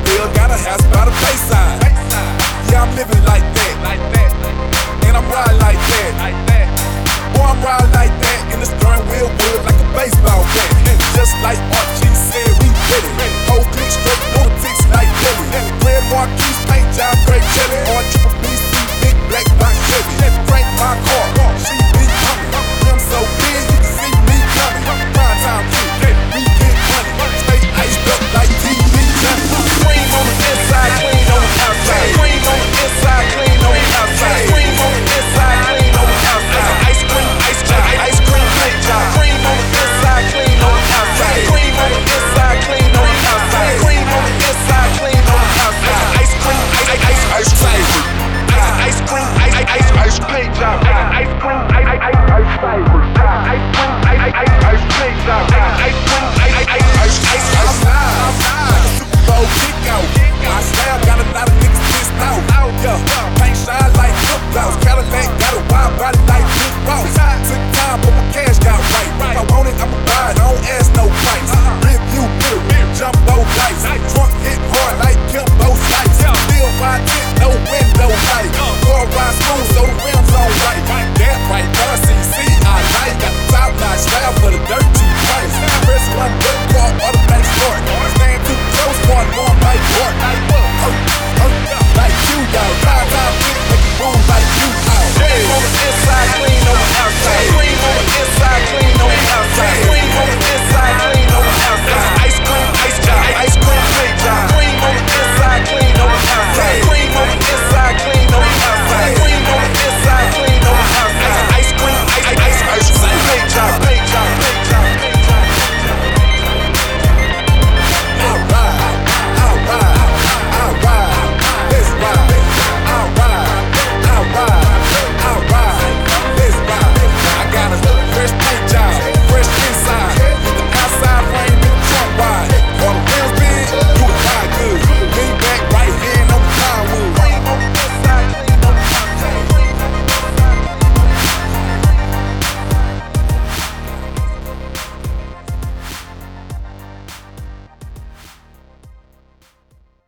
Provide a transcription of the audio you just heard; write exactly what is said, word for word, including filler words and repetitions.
wheel, got a house by the bayside. Yeah, I'm living like that, and I'm riding like that. Boy, I'm riding like that in the steering wheel wood like a baseball bat. And just like Archie said, we did it. Whole click straight lunatics like Billy. Red Marquis, paint job, great jelly. On triple B C, big black box Chevy. Crank my car, she be coming. I'm so big, you can see me coming. Prime time kid, we get money. Stay iced up like T V Johnny. Cream on the inside, clean on the outside. Cream on the inside, clean on the outside. Cream on the inside, clean on the outside. Ice cream, ice job, ice cream, paint job. Cream on the inside, clean on the outside. Cream on the inside, clean on the outside. Cream on the inside, clean on the outside. Ice cream, ice, ice, ice cream. Ice cream, ice, ice, ice paint job. Ice cream, ice, ice, ice flavor. Ice cream, ice, ice, ice paint job. Ice cream, ice, ice, ice, ice, ice. I'm like a Super Bowl kick out. My style got a lot of niggas pissed out. Yeah, paint shine like footballs. Cadillac got a wide body like Big Boss. Took time, but my cash got right. If I want it, I'ma buy it. I don't ask no